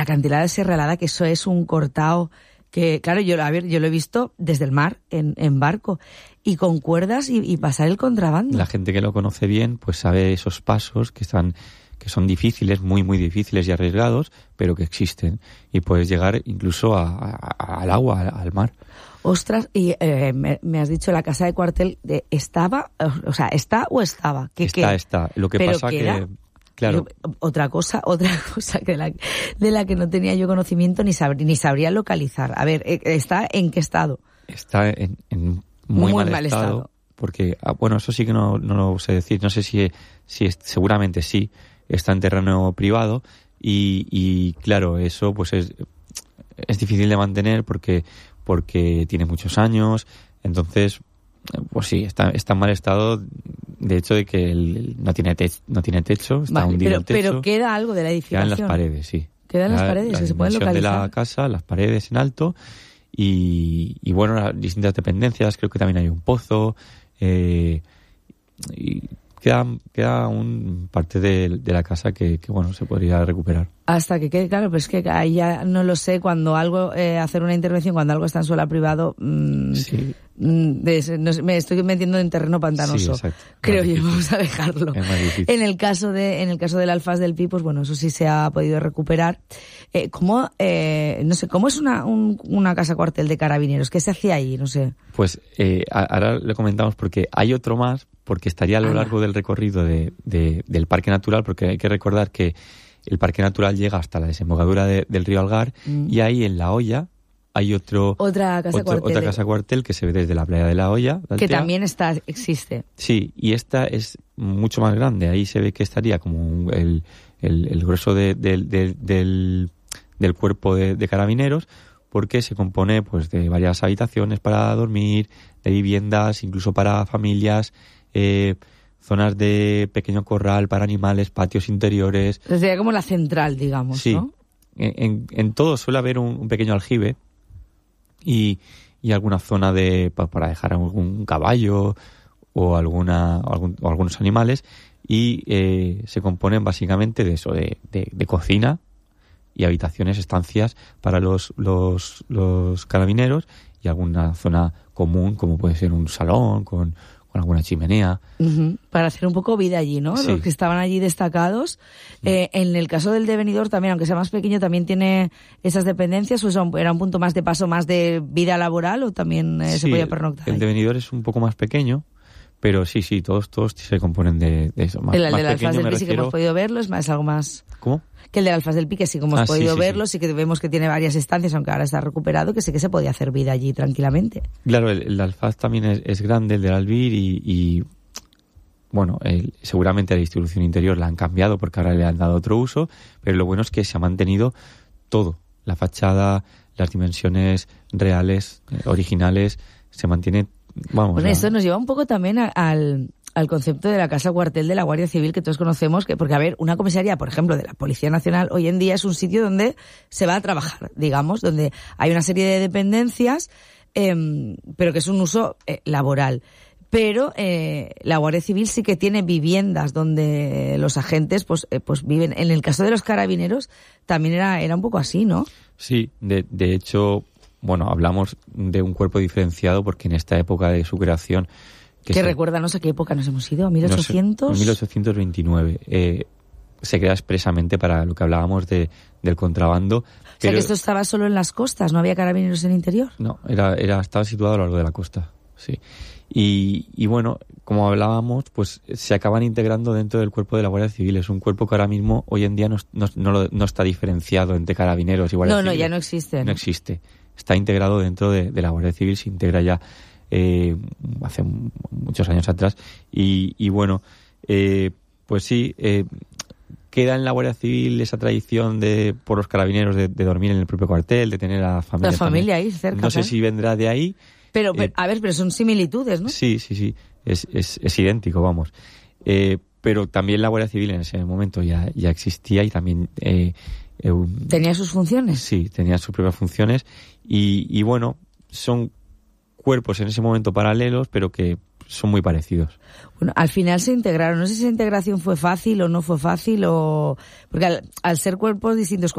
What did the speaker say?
acantilado de Serralada, que eso es un cortao que, claro, yo lo he visto desde el mar, en barco, y con cuerdas y pasar el contrabando. La gente que lo conoce bien, pues sabe esos pasos que son difíciles, muy, muy difíciles y arriesgados, pero que existen. Y puedes llegar incluso al agua, al mar. Ostras, y me has dicho la casa de cuartel estaba, o sea, ¿está o estaba? Está. Lo que pasa que... Claro. Otra cosa que de la que no tenía yo conocimiento ni sabría localizar. A ver, ¿está en qué estado? Está en muy mal estado. Porque, bueno, eso sí que no lo sé decir. No sé si seguramente sí. Está en terreno privado y claro, eso pues es difícil de mantener porque tiene muchos años. Entonces, pues sí, está en mal estado. De hecho, de que no tiene techo, está hundido el techo. Pero queda algo de la edificación. Quedan las paredes, sí. Quedan las paredes, que se pueden localizar. De la casa, las paredes en alto y bueno, las distintas dependencias. Creo que también hay un pozo y queda un parte de la casa que bueno, se podría recuperar. Hasta que quede claro, pero es que ahí ya no lo sé, cuando algo, hacer una intervención, cuando algo está en suelo privado, sí. Me estoy metiendo en terreno pantanoso. Sí, exacto. Creo yo, vamos a dejarlo. Es más difícil. En el caso del Alfaz del Pi, pues bueno, eso sí se ha podido recuperar. ¿Cómo es una casa cuartel de carabineros? ¿Qué se hacía ahí? No sé. Pues ahora le comentamos porque hay otro más, porque estaría a lo largo del recorrido del Parque Natural, porque hay que recordar que el Parque Natural llega hasta la desembocadura del río Algar y ahí en La Hoya hay otra casa cuartel que se ve desde la playa de La Hoya. Que también existe. Sí, y esta es mucho más grande. Ahí se ve que estaría como el grueso del cuerpo de carabineros, porque se compone pues de varias habitaciones para dormir, de viviendas, incluso para familias, zonas de pequeño corral para animales, patios interiores. Sería como la central, digamos, sí. ¿no? En todo suele haber un pequeño aljibe y alguna zona para dejar algún caballo o algunos animales y se componen básicamente de eso, de cocina y habitaciones, estancias para los carabineros y alguna zona común como puede ser un salón con alguna chimenea. Uh-huh. Para hacer un poco vida allí, ¿no? Sí. Los que estaban allí destacados. En el caso del de Benidorm también, aunque sea más pequeño, ¿también tiene esas dependencias o era un punto más de paso, más de vida laboral o también se podía pernoctar? El de Benidorm es un poco más pequeño, pero sí, todos se componen de eso. El del Alfaz del Pi sí que hemos podido verlo, es algo más... ¿Cómo? Que el del Alfaz del Pi, que sí que hemos podido verlo, sí que vemos que tiene varias estancias, aunque ahora está recuperado, que sí que se podía hacer vida allí tranquilamente. Claro, el Alfaz también es grande, el del Albir, y bueno, seguramente la distribución interior la han cambiado porque ahora le han dado otro uso, pero lo bueno es que se ha mantenido todo. La fachada, las dimensiones reales, originales, se mantiene... Bueno, esto nos lleva un poco también al concepto de la casa cuartel de la Guardia Civil que todos conocemos, porque a ver, una comisaría, por ejemplo, de la Policía Nacional hoy en día es un sitio donde se va a trabajar, digamos, donde hay una serie de dependencias, pero que es un uso laboral. Pero la Guardia Civil sí que tiene viviendas donde los agentes pues viven. En el caso de los carabineros también era un poco así, ¿no? Sí, de hecho... Bueno, hablamos de un cuerpo diferenciado porque en esta época de su creación... Recuérdanos a qué época nos hemos ido, ¿a 1800? No sé, 1829. Se crea expresamente para lo que hablábamos del contrabando. O sea, que esto estaba solo en las costas, ¿no había carabineros en el interior? No, estaba situado a lo largo de la costa, sí. Y bueno, como hablábamos, pues se acaban integrando dentro del cuerpo de la Guardia Civil. Es un cuerpo que ahora mismo, hoy en día, no está diferenciado entre carabineros y Guardia Civil. No, ya no existe. No existe. Está integrado dentro de la Guardia Civil, se integra ya hace muchos años atrás. Y bueno, pues sí, queda en la Guardia Civil esa tradición por los carabineros de dormir en el propio cuartel, de tener a la familia. La familia ahí cerca. No sé si vendrá de ahí. Pero son similitudes, ¿no? Sí. Es idéntico, vamos. Pero también la Guardia Civil en ese momento ya existía y también... ¿Tenía sus funciones? Sí, tenía sus propias funciones y bueno, son cuerpos en ese momento paralelos, pero que son muy parecidos. Bueno, al final se integraron. No sé si esa integración fue fácil o no fue fácil, porque al ser cuerpos distintos...